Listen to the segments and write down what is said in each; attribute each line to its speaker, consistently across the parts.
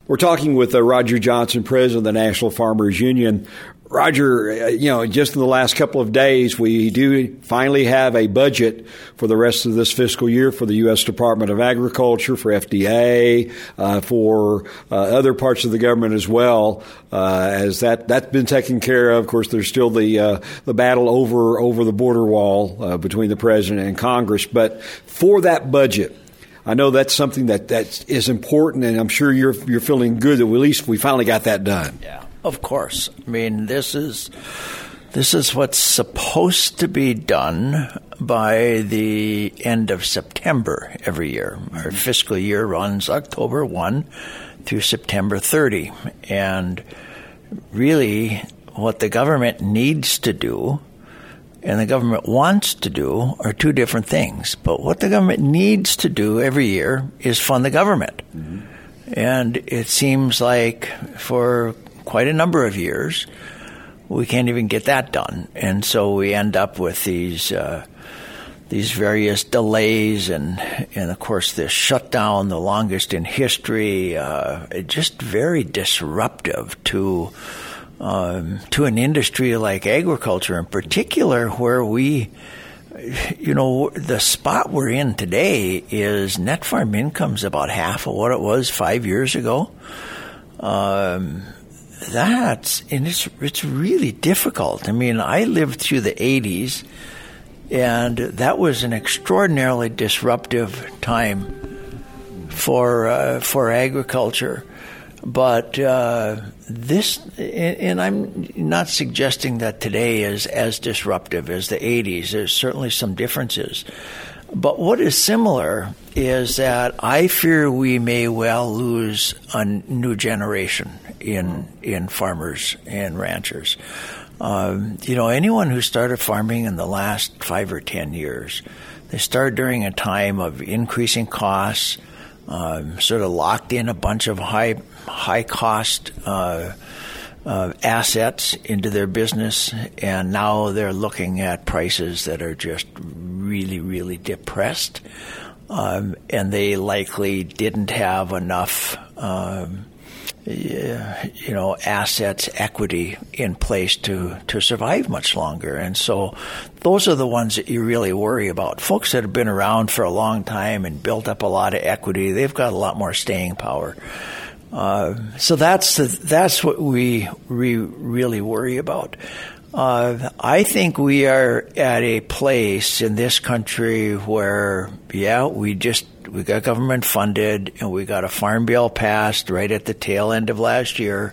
Speaker 1: We're talking with Roger Johnson, president of the National Farmers Union. Roger, just in the last couple of days, we do finally have a budget for the rest of this fiscal year for the U.S. Department of Agriculture, for FDA, for other parts of the government as well. As that's been taken care of. Of course, there's still the battle over the border wall between the president and Congress. But for that budget, I know that's something that is important, and I'm sure you're feeling good that at least we finally got that done.
Speaker 2: Yeah. Of course. I mean, this is what's supposed to be done by the end of September every year. Our fiscal year runs October 1 through September 30. And really, what the government needs to do and the government wants to do are two different things. But what the government needs to do every year is fund the government. Mm-hmm. And it seems like for quite a number of years, we can't even get that done. And so we end up with these various delays and of course, this shutdown, the longest in history, just very disruptive to an industry like agriculture in particular, where the spot we're in today is net farm income's about half of what it was 5 years ago. It's really difficult. I mean, I lived through the 80s, and that was an extraordinarily disruptive time for agriculture. But this, and I'm not suggesting that today is as disruptive as the 80s. There's certainly some differences. But what is similar is that I fear we may well lose a new generation in farmers and ranchers. Anyone who started farming in the last 5 or 10 years, they started during a time of increasing costs, sort of locked in a bunch of high cost assets into their business, and now they're looking at prices that are just really, really depressed, and they likely didn't have enough assets, equity in place to survive much longer. And so those are the ones that you really worry about. Folks that have been around for a long time and built up a lot of equity, they've got a lot more staying power. So that's what we really worry about. I think we are at a place in this country where, we got government funded and we got a farm bill passed right at the tail end of last year.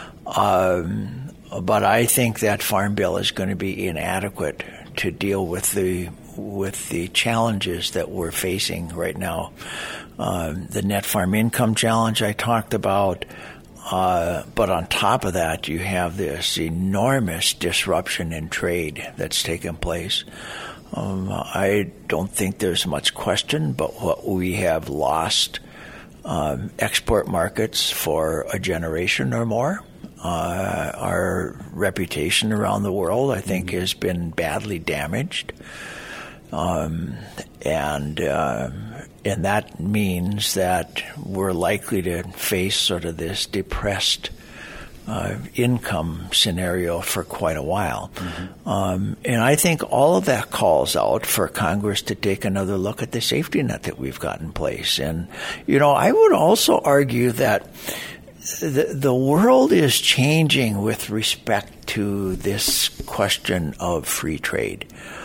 Speaker 2: But I think that farm bill is going to be inadequate to deal with the challenges that we're facing right now. The net farm income challenge I talked about, but on top of that, you have this enormous disruption in trade that's taken place. I don't think there's much question but what we have lost export markets for a generation or more. Our reputation around the world, I think, has been badly damaged. And that means that we're likely to face sort of this depressed income scenario for quite a while. Mm-hmm. And I think all of that calls out for Congress to take another look at the safety net that we've got in place. And, I would also argue that the world is changing with respect to this question of free trade.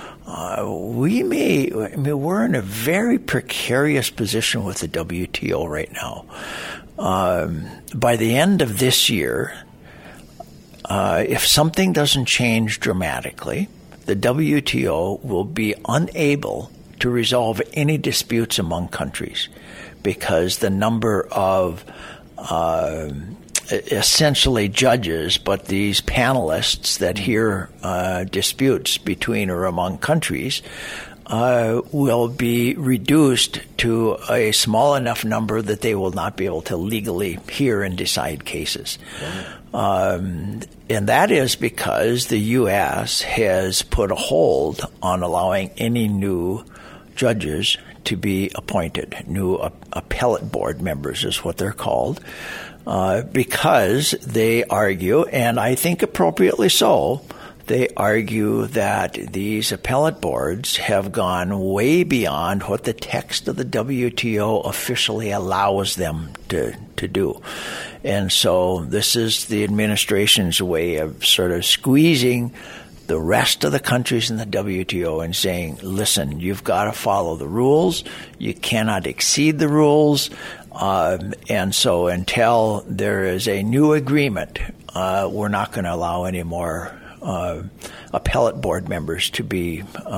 Speaker 2: We're in a very precarious position with the WTO right now. By the end of this year, if something doesn't change dramatically, the WTO will be unable to resolve any disputes among countries because the number of essentially judges, but these panelists that hear disputes between or among countries will be reduced to a small enough number that they will not be able to legally hear and decide cases. And that is because the U.S. has put a hold on allowing any new judges to be appointed. New appellate board members is what they're called. because they argue, and I think appropriately so, they argue that these appellate boards have gone way beyond what the text of the WTO officially allows them to do. And so this is the administration's way of sort of squeezing the rest of the countries in the WTO and saying, listen, you've got to follow the rules. You cannot exceed the rules. And so until there is a new agreement, we're not going to allow any more appellate board members to be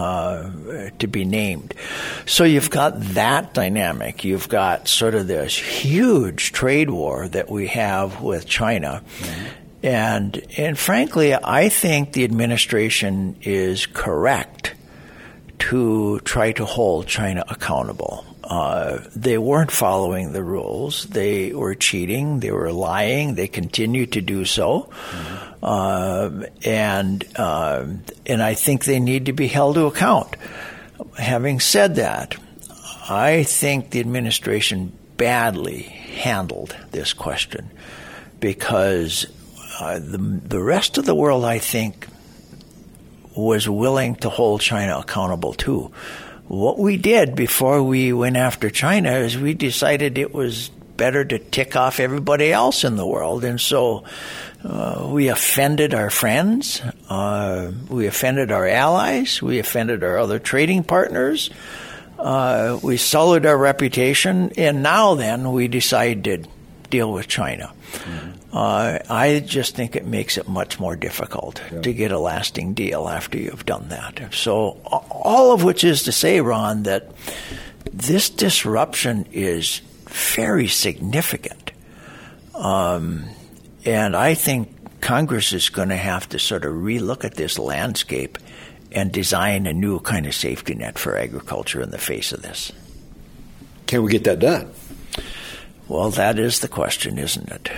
Speaker 2: named. So you've got that dynamic. You've got sort of this huge trade war that we have with China. Mm-hmm. And frankly, I think the administration is correct to try to hold China accountable. They weren't following the rules. They were cheating. They were lying. They continue to do so. Mm-hmm. And I think they need to be held to account. Having said that, I think the administration badly handled this question because the rest of the world, I think, was willing to hold China accountable too. What we did before we went after China is we decided it was better to tick off everybody else in the world. And so we offended our friends, we offended our allies, we offended our other trading partners, we sullied our reputation, and now then we decide to deal with China. Mm-hmm. I just think it makes it much more difficult to get a lasting deal after you've done that. So all of which is to say, Ron, that this disruption is very significant. And I think Congress is going to have to sort of relook at this landscape and design a new kind of safety net for agriculture in the face of this.
Speaker 1: Can we get that done?
Speaker 2: Well, that is the question, isn't it?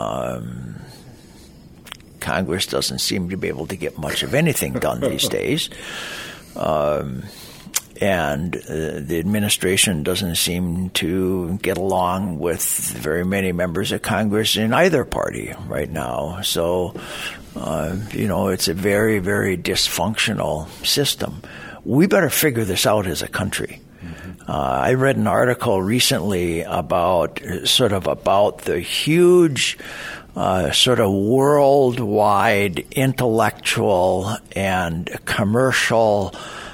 Speaker 2: Congress doesn't seem to be able to get much of anything done these days. And the administration doesn't seem to get along with very many members of Congress in either party right now. So, it's a very, very dysfunctional system. We better figure this out as a country. I read an article recently about the huge sort of worldwide intellectual and commercial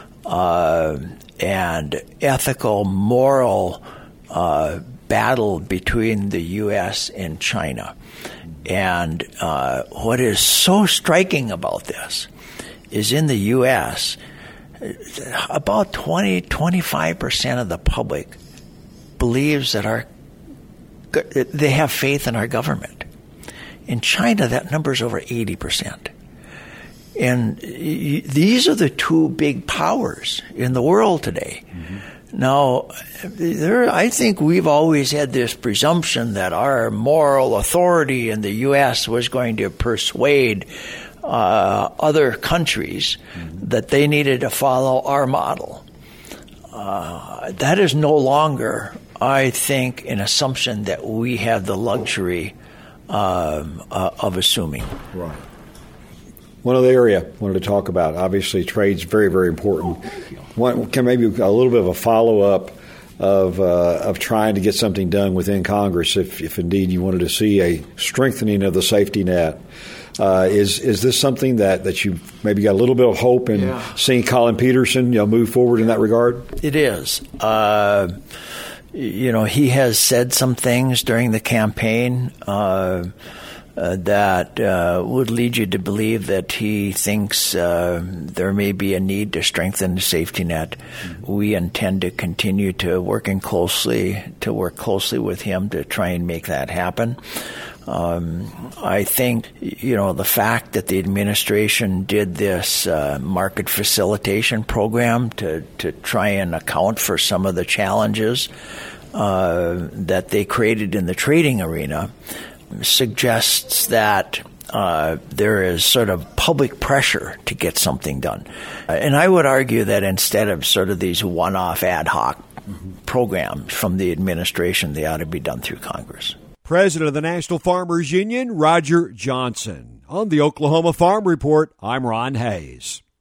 Speaker 2: and ethical, moral battle between the U.S. and China. And what is so striking about this is in the U.S., about 25% of the public believes that they have faith in our government. In China, that number is over 80%. And these are the two big powers in the world today. Mm-hmm. Now, I think we've always had this presumption that our moral authority in the U.S. was going to persuade other countries that they needed to follow our model. That is no longer, I think, an assumption that we have the luxury of assuming.
Speaker 1: Right. One other area I wanted to talk about, obviously trade's very, very important. Maybe a little bit of a follow-up of trying to get something done within Congress if indeed you wanted to see a strengthening of the safety net. Is this something that you maybe got a little bit of hope in seeing Colin Peterson move forward in that regard?
Speaker 2: It is. He has said some things during the campaign that would lead you to believe that he thinks there may be a need to strengthen the safety net. Mm-hmm. We intend to continue to work closely with him to try and make that happen. I think, the fact that the administration did this market facilitation program to try and account for some of the challenges that they created in the trading arena suggests that there is sort of public pressure to get something done. And I would argue that instead of sort of these one-off ad hoc programs from the administration, they ought to be done through Congress.
Speaker 3: President of the National Farmers Union, Roger Johnson. On the Oklahoma Farm Report, I'm Ron Hayes.